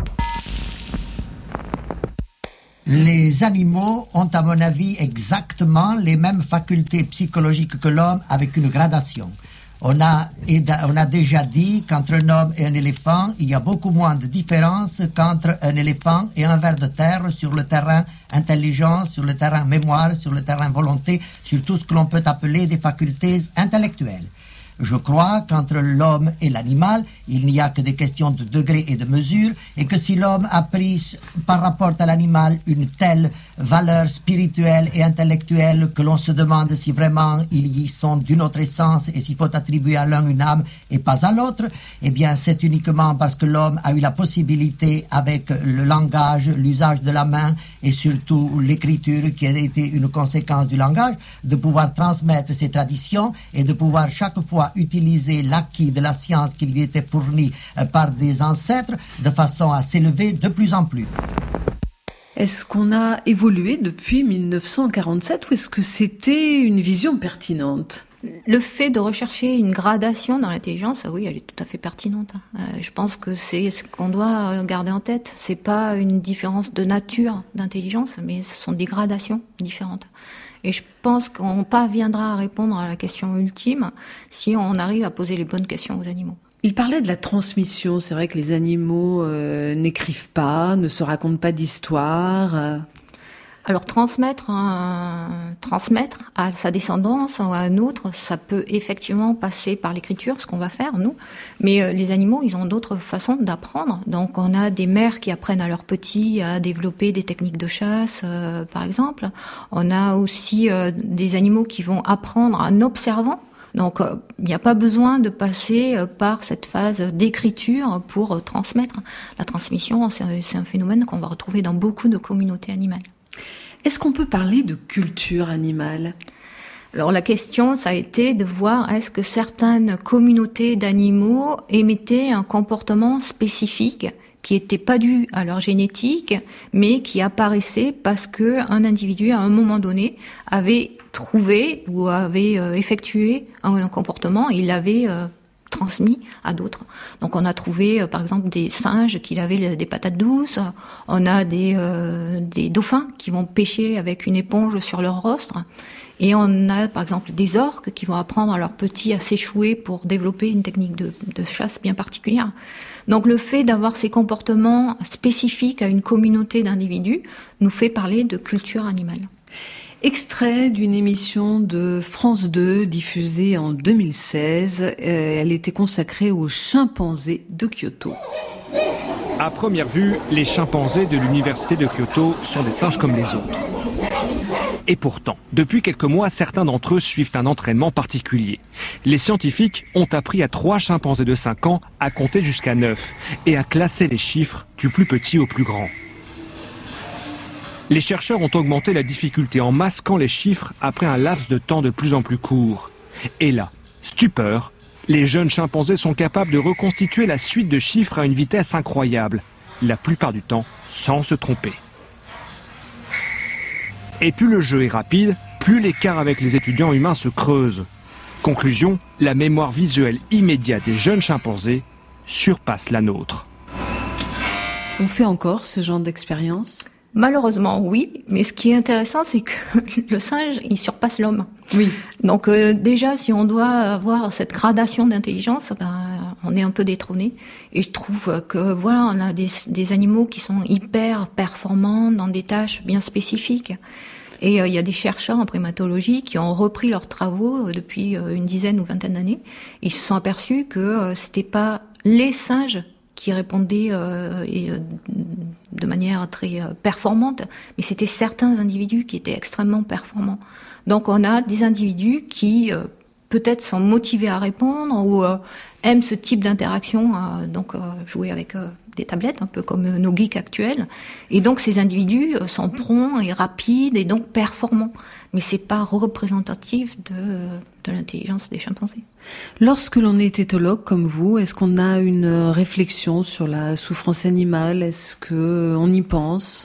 Les animaux ont, à mon avis, exactement les mêmes facultés psychologiques que l'homme, avec une gradation. On a, on a déjà dit qu'entre un homme et un éléphant, il y a beaucoup moins de différence qu'entre un éléphant et un ver de terre sur le terrain intelligence, sur le terrain mémoire, sur le terrain volonté, sur tout ce que l'on peut appeler des facultés intellectuelles. Je crois qu'entre l'homme et l'animal, il n'y a que des questions de degré et de mesure, et que si l'homme a pris par rapport à l'animal une telle valeur spirituelle et intellectuelle que l'on se demande si vraiment ils y sont d'une autre essence et s'il faut attribuer à l'un une âme et pas à l'autre, eh bien c'est uniquement parce que l'homme a eu la possibilité, avec le langage, l'usage de la main et surtout l'écriture qui a été une conséquence du langage, de pouvoir transmettre ses traditions et de pouvoir chaque fois utiliser l'acquis de la science qui lui était fournie par des ancêtres de façon à s'élever de plus en plus. Est-ce qu'on a évolué depuis mille neuf cent quarante-sept ou est-ce que c'était une vision pertinente ? Le fait de rechercher une gradation dans l'intelligence, oui, elle est tout à fait pertinente. Euh, je pense que c'est ce qu'on doit garder en tête. C'est pas une différence de nature d'intelligence, mais ce sont des gradations différentes. Et je pense qu'on parviendra à répondre à la question ultime si on arrive à poser les bonnes questions aux animaux. Il parlait de la transmission. C'est vrai que les animaux euh, n'écrivent pas, ne se racontent pas d'histoire. Euh. Alors transmettre, un, transmettre à sa descendance ou à un autre, ça peut effectivement passer par l'écriture, ce qu'on va faire nous. Mais euh, les animaux, ils ont d'autres façons d'apprendre. Donc on a des mères qui apprennent à leurs petits à développer des techniques de chasse, euh, par exemple. On a aussi euh, des animaux qui vont apprendre en observant. Donc, il euh, n'y a pas besoin de passer euh, par cette phase d'écriture pour euh, transmettre. La transmission, c'est, c'est un phénomène qu'on va retrouver dans beaucoup de communautés animales. Est-ce qu'on peut parler de culture animale ? Alors, la question, ça a été de voir est-ce que certaines communautés d'animaux émettaient un comportement spécifique qui n'était pas dû à leur génétique, mais qui apparaissait parce que un individu, à un moment donné, avait trouvé ou avait euh, effectué un, un comportement et il l'avait euh, transmis à d'autres. Donc on a trouvé euh, par exemple des singes qui avaient des patates douces, on a des, euh, des dauphins qui vont pêcher avec une éponge sur leur rostre, et on a par exemple des orques qui vont apprendre à leurs petits à s'échouer pour développer une technique de, de chasse bien particulière. Donc le fait d'avoir ces comportements spécifiques à une communauté d'individus nous fait parler de culture animale. Extrait d'une émission de France deux diffusée en deux mille seize. Euh, elle était consacrée aux chimpanzés de Kyoto. À première vue, les chimpanzés de l'université de Kyoto sont des singes comme les autres. Et pourtant, depuis quelques mois, certains d'entre eux suivent un entraînement particulier. Les scientifiques ont appris à trois chimpanzés de cinq ans à compter jusqu'à neuf et à classer les chiffres du plus petit au plus grand. Les chercheurs ont augmenté la difficulté en masquant les chiffres après un laps de temps de plus en plus court. Et là, stupeur, les jeunes chimpanzés sont capables de reconstituer la suite de chiffres à une vitesse incroyable, la plupart du temps sans se tromper. Et plus le jeu est rapide, plus l'écart avec les étudiants humains se creuse. Conclusion, la mémoire visuelle immédiate des jeunes chimpanzés surpasse la nôtre. On fait encore ce genre d'expérience ? Malheureusement, oui. Mais ce qui est intéressant, c'est que le singe, il surpasse l'homme. Oui. Donc euh, déjà, si on doit avoir cette gradation d'intelligence, ben, on est un peu détrôné. Et je trouve que voilà, on a des, des animaux qui sont hyper performants dans des tâches bien spécifiques. Et il euh, y a des chercheurs en primatologie qui ont repris leurs travaux euh, depuis euh, une dizaine ou vingtaine d'années. Ils se sont aperçus que euh, c'était pas les singes qui répondaient euh, et, euh, de manière très euh, performante, mais c'était certains individus qui étaient extrêmement performants. Donc on a des individus qui euh, peut-être sont motivés à répondre ou euh, aiment ce type d'interaction, euh, donc euh, jouer avec euh, des tablettes, un peu comme euh, nos geeks actuels. Et donc ces individus euh, sont prompts et rapides et donc performants. Mais c'est pas représentatif de, de l'intelligence des chimpanzés. Lorsque l'on est éthologue comme vous, est-ce qu'on a une réflexion sur la souffrance animale? Est-ce qu'on y pense?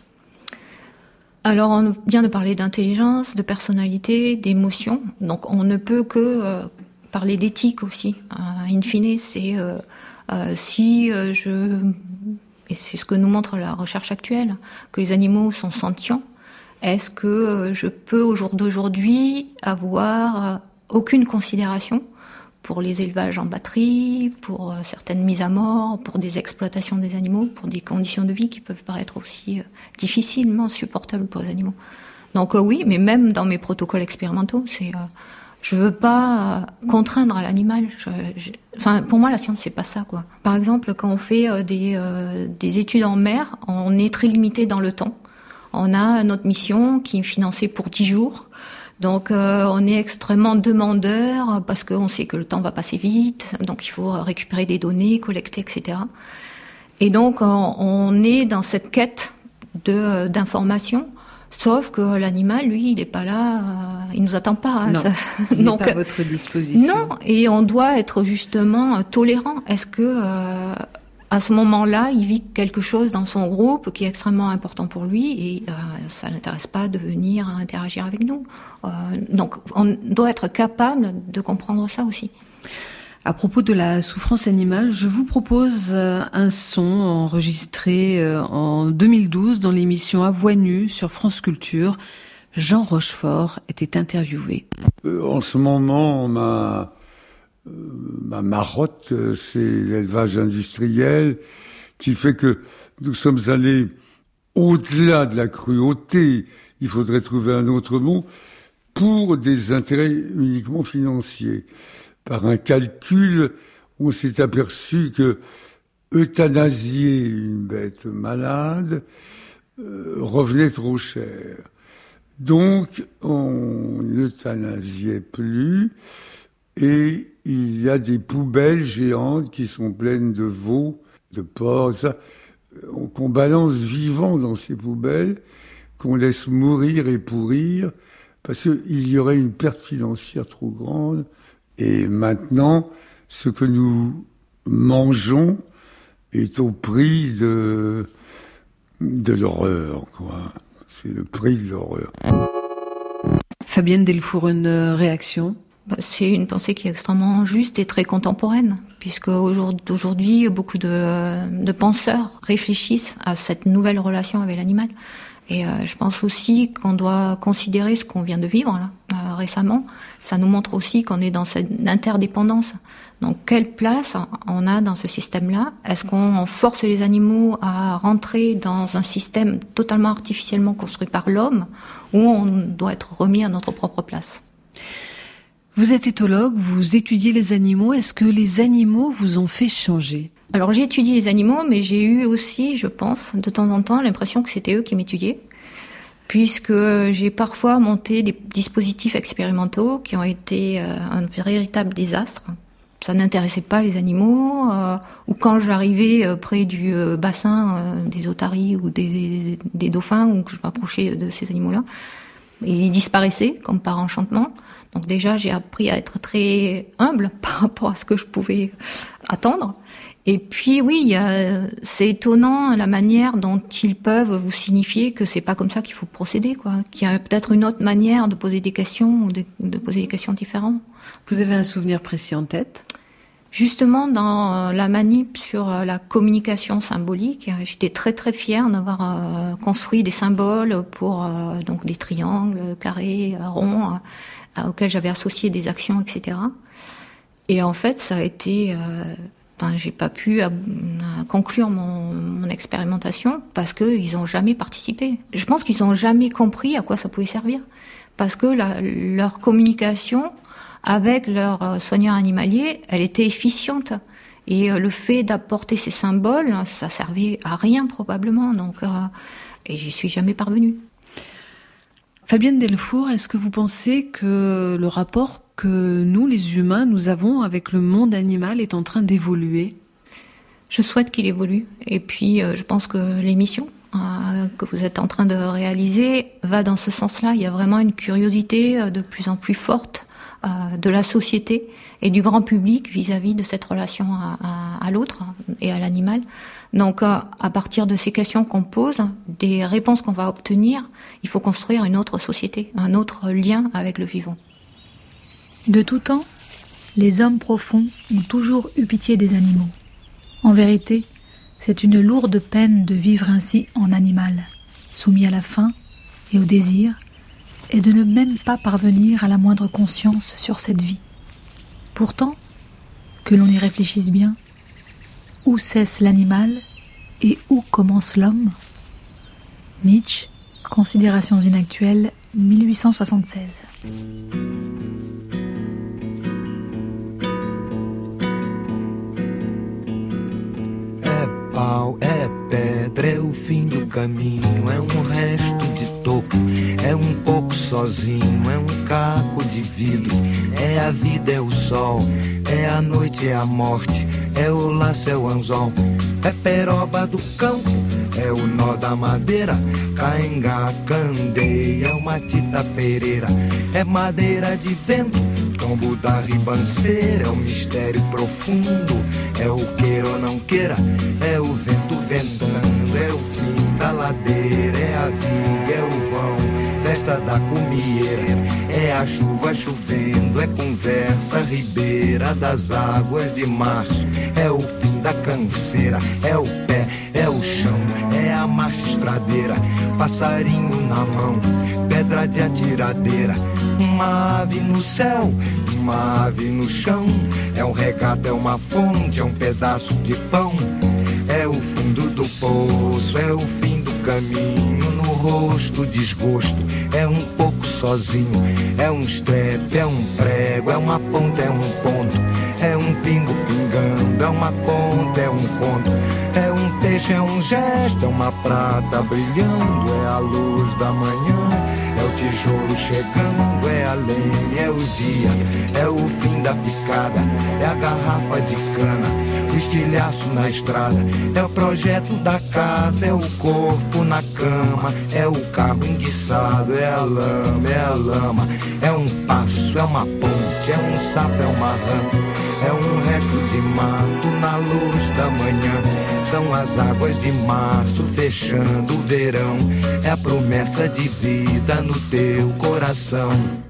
Alors, on vient de parler d'intelligence, de personnalité, d'émotion. Donc, on ne peut que euh, parler d'éthique aussi. Euh, in fine, c'est euh, euh, si euh, je... Et c'est ce que nous montre la recherche actuelle, que les animaux sont sentients. Est-ce que euh, je peux, au jour d'aujourd'hui, avoir euh, aucune considération pour les élevages en batterie, pour euh, certaines mises à mort, pour des exploitations des animaux, pour des conditions de vie qui peuvent paraître aussi euh, difficilement supportables pour les animaux. Donc euh, oui, mais même dans mes protocoles expérimentaux, c'est, euh, je veux pas euh, contraindre à l'animal. Je, je, enfin, pour moi, la science, c'est pas ça, quoi. Par exemple, quand on fait euh, des, euh, des études en mer, on est très limité dans le temps. On a notre mission qui est financée pour dix jours. Donc euh, on est extrêmement demandeur parce qu'on sait que le temps va passer vite, donc il faut récupérer des données, collecter, et cetera. Et donc on, on est dans cette quête de d'information, sauf que l'animal, lui, il n'est pas là, euh, il nous attend pas. Hein, non, ça. il n'est donc, pas à votre disposition. Non, et on doit être justement tolérant. Est-ce que euh, à ce moment-là, il vit quelque chose dans son groupe qui est extrêmement important pour lui et euh, ça l'intéresse pas de venir interagir avec nous. Euh, donc, on doit être capable de comprendre ça aussi. À propos de la souffrance animale, je vous propose un son enregistré en deux mille douze dans l'émission À Voix nue sur France Culture. Jean Rochefort était interviewé. Euh, en ce moment, ma... ma marotte, c'est l'élevage industriel qui fait que nous sommes allés au-delà de la cruauté, il faudrait trouver un autre mot, pour des intérêts uniquement financiers. Par un calcul, on s'est aperçu que euthanasier une bête malade euh, revenait trop cher. Donc, on n'euthanasiait plus. Et il y a des poubelles géantes qui sont pleines de veaux, de porcs, ça, qu'on balance vivant dans ces poubelles, qu'on laisse mourir et pourrir, parce qu'il y aurait une perte financière trop grande. Et maintenant, ce que nous mangeons est au prix de, de l'horreur, quoi. C'est le prix de l'horreur. Fabienne Delfour, une réaction ? C'est une pensée qui est extrêmement juste et très contemporaine, puisque aujourd'hui, beaucoup de, de penseurs réfléchissent à cette nouvelle relation avec l'animal. Et euh, je pense aussi qu'on doit considérer ce qu'on vient de vivre là, euh, récemment. Ça nous montre aussi qu'on est dans cette interdépendance. Donc, quelle place on a dans ce système-là ? Est-ce qu'on force les animaux à rentrer dans un système totalement artificiellement construit par l'homme, ou on doit être remis à notre propre place ? Vous êtes éthologue, vous étudiez les animaux. Est-ce que les animaux vous ont fait changer ? Alors j'ai étudié les animaux, mais j'ai eu aussi, je pense, de temps en temps, l'impression que c'était eux qui m'étudiaient, puisque j'ai parfois monté des dispositifs expérimentaux qui ont été euh, un véritable désastre. Ça n'intéressait pas les animaux, euh, ou quand j'arrivais euh, près du euh, bassin euh, des otaries ou des, des, des dauphins, ou que je m'approchais de ces animaux-là, ils disparaissaient comme par enchantement. Donc déjà, j'ai appris à être très humble par rapport à ce que je pouvais attendre. Et puis oui, il y a, c'est étonnant la manière dont ils peuvent vous signifier que c'est pas comme ça qu'il faut procéder, quoi. Qu'il y a peut-être une autre manière de poser des questions ou de, de poser des questions différentes. Vous avez un souvenir précis en tête ? Justement, dans la manip sur la communication symbolique, j'étais très très fière d'avoir construit des symboles pour donc des triangles, carrés, ronds, auxquels j'avais associé des actions, et cetera. Et en fait, ça a été... Euh, Enfin, j'ai pas pu euh, conclure mon, mon expérimentation parce que ils ont jamais participé. Je pense qu'ils ont jamais compris à quoi ça pouvait servir, parce que la, leur communication avec leurs soigneurs animaliers, elle était efficiente Et euh, le fait d'apporter ces symboles, ça servait à rien probablement. Donc, euh, et j'y suis jamais parvenue. Fabienne Delfour, est-ce que vous pensez que le rapport que nous, les humains, nous avons avec le monde animal est en train d'évoluer ? Je souhaite qu'il évolue. Et puis, euh, je pense que l'émission euh, que vous êtes en train de réaliser va dans ce sens-là. Il y a vraiment une curiosité euh, de plus en plus forte euh, de la société et du grand public vis-à-vis de cette relation à, à, à l'autre et à l'animal. Donc, euh, à partir de ces questions qu'on pose, des réponses qu'on va obtenir, il faut construire une autre société, un autre lien avec le vivant. De tout temps, les hommes profonds ont toujours eu pitié des animaux. En vérité, c'est une lourde peine de vivre ainsi en animal, soumis à la faim et au désir, et de ne même pas parvenir à la moindre conscience sur cette vie. Pourtant, que l'on y réfléchisse bien, où cesse l'animal et où commence l'homme ? Nietzsche, Considérations inactuelles, mille huit cent soixante-seize. É pau, é pedra, é o fim do caminho, é um resto de toco, é um pouco sozinho, é um caco de vidro, é a vida, é o sol, é a noite, é a morte, é o laço, é o anzol, é peroba do campo, é o nó da madeira, cainga, candeia, é uma tita pereira, é madeira de vento, tombo da ribanceira, é o mistério profundo, é o queira ou não queira, é o vento ventando, é o fim da ladeira, é a viga, é o vão, festa da cumieira, é a chuva chovendo, é conversa ribeira das águas de março, é o fim da canseira, é o pé, é o chão, é a marcha estradeira, passarinho na mão, pedra de atiradeira, uma ave no céu, uma ave no chão, é um regato, é uma fonte, é um pedaço de pão, é o fundo do poço, é o fim do caminho, no rosto desgosto, é um pouco sozinho, é um estrepe, é um prego, é uma ponta, é um ponto, é um pingo pingando, é uma conta, é um conto, é um peixe, é um gesto, é uma prata brilhando, é a luz da manhã, é o tijolo chegando, é a lenha, é o dia, é o fim da picada, é a garrafa de cana, o estilhaço na estrada, é o projeto da casa, é o corpo na cama, é o carro enguiçado, é a lama, é a lama, é um passo, é uma ponte, é um sapo, é uma rã, é um resto de mato na luz da manhã, são as águas de março fechando o verão, é a promessa de vida no teu coração.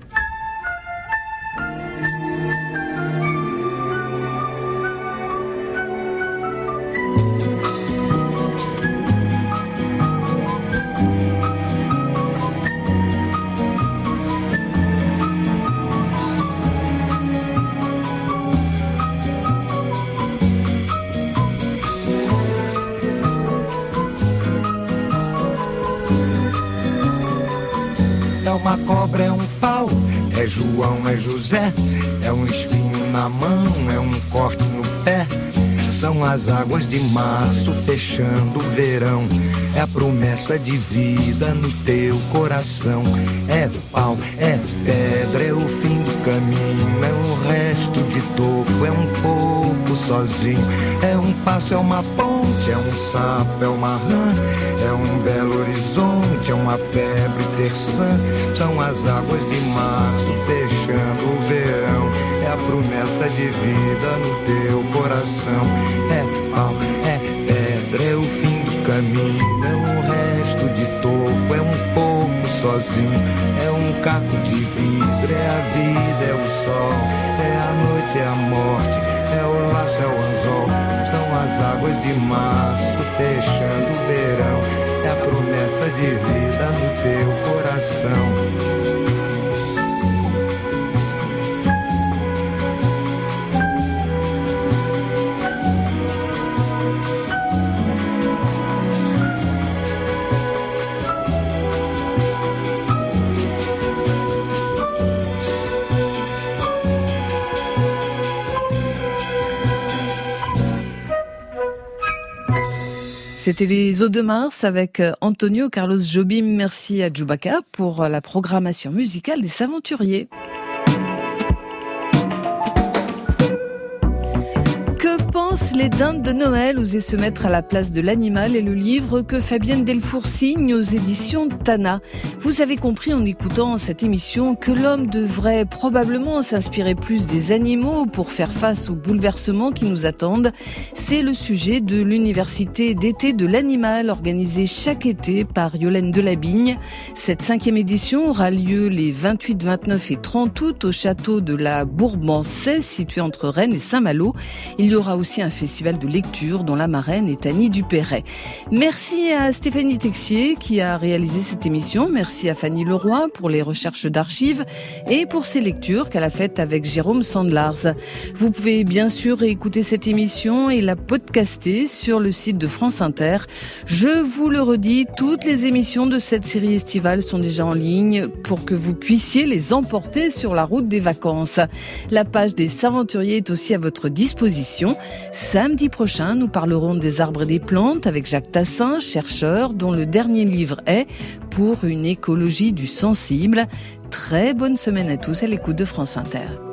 Uma cobra, é um pau, é João, é José, é um espinho na mão, é um corte no pé, são as águas de março fechando o verão, é a promessa de vida no teu coração, é pau, é pedra, é o fim do caminho, é um resto de toco, é um pouco sozinho, é um passo, é uma ponte, é um sapo, é uma rã, é um belo horizonte, é uma febre terçã, são as águas de março fechando o verão, é a promessa de vida no teu coração, é pau, é pedra, é o fim do caminho, é um resto de toco, é um pouco sozinho, é um caco de vidro, é a vida, é o sol, é a noite, é a morte, é o laço, é o anzol, são as águas de março fechando o verão, é a promessa de vida no teu coração. C'était les Eaux de Mars avec Antonio Carlos Jobim. Merci à Djoubaka pour la programmation musicale des Saventuriers. Que pensent les dindes de Noël? Oser se mettre à la place de l'animal est le livre que Fabienne Delfour signe aux éditions Tana. Vous avez compris en écoutant cette émission que l'homme devrait probablement s'inspirer plus des animaux pour faire face aux bouleversements qui nous attendent. C'est le sujet de l'université d'été de l'animal organisée chaque été par Yolène Delabigne. Cette cinquième édition aura lieu les vingt-huit, vingt-neuf et trente août au château de la Bourbansais situé entre Rennes et Saint-Malo. Il y aura aussi un festival de lecture dont la marraine est Annie Dupéret. Merci à Stéphanie Texier qui a réalisé cette émission. Merci à Fanny Leroy pour les recherches d'archives et pour ses lectures qu'elle a faites avec Jérôme Sandlars. Vous pouvez bien sûr écouter cette émission et la podcaster sur le site de France Inter. Je vous le redis, toutes les émissions de cette série estivale sont déjà en ligne pour que vous puissiez les emporter sur la route des vacances. La page des Saventuriers est aussi à votre disposition. Samedi prochain, nous parlerons des arbres et des plantes avec Jacques Tassin, chercheur, dont le dernier livre est « Pour une écologie du sensible ». Très bonne semaine à tous à l'écoute de France Inter.